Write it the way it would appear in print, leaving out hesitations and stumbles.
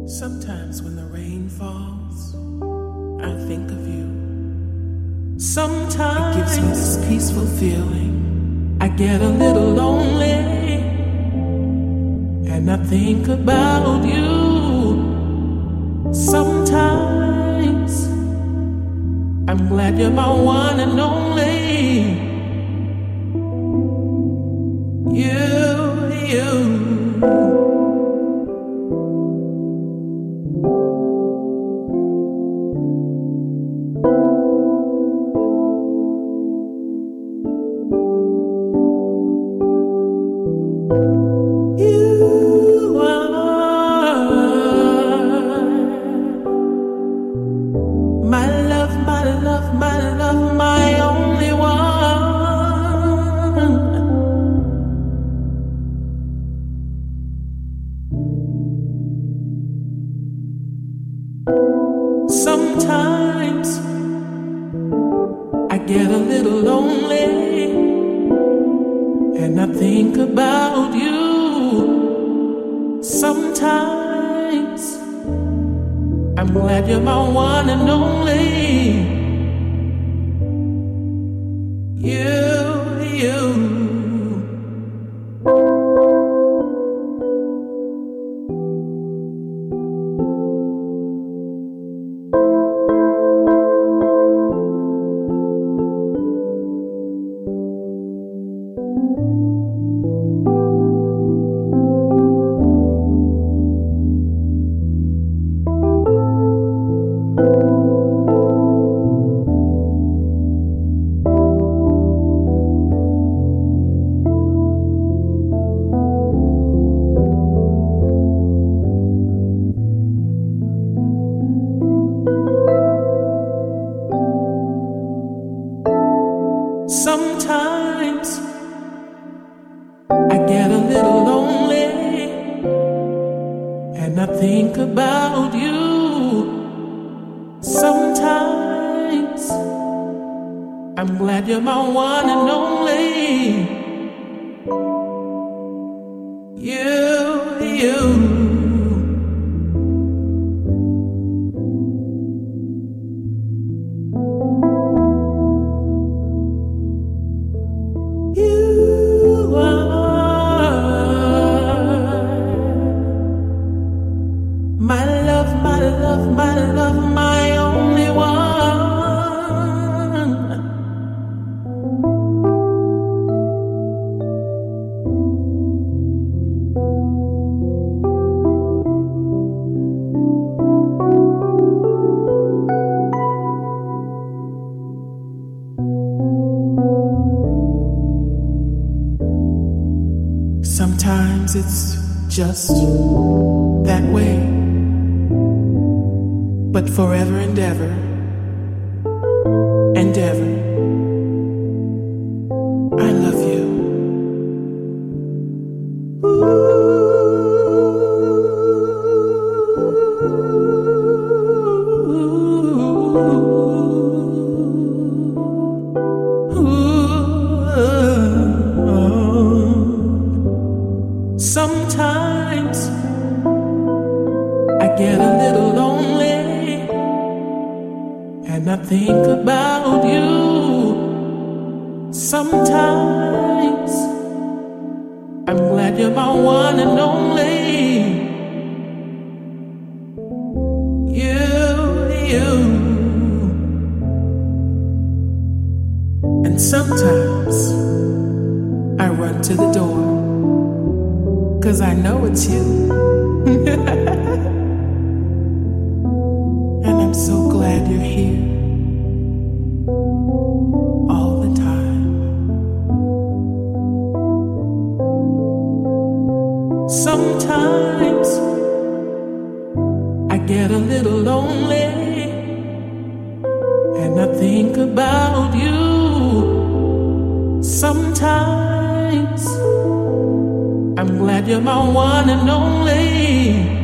Sometimes when the rain falls, I think of you. Sometimes it gives me this peaceful feeling. I get a little lonely, and I think about you. Sometimes I'm glad you're my one and only. You. My only one. Sometimes I get a little lonely, and I think about you. Sometimes I'm glad you're my one and only. You. Sometimes I get a little lonely, and I think about you. Sometimes I'm glad you're my one and only. You. My love, my only one. Sometimes it's just that way. But forever and ever, I love you. Sometimes I get a little lonely, and I think about you. Sometimes I'm glad you're my one and only. You. And sometimes I run to the door, 'cause I know it's you. And I'm so glad you're here all the time. Sometimes I get a little lonely, and I think about you. Sometimes I'm glad you're my one and only.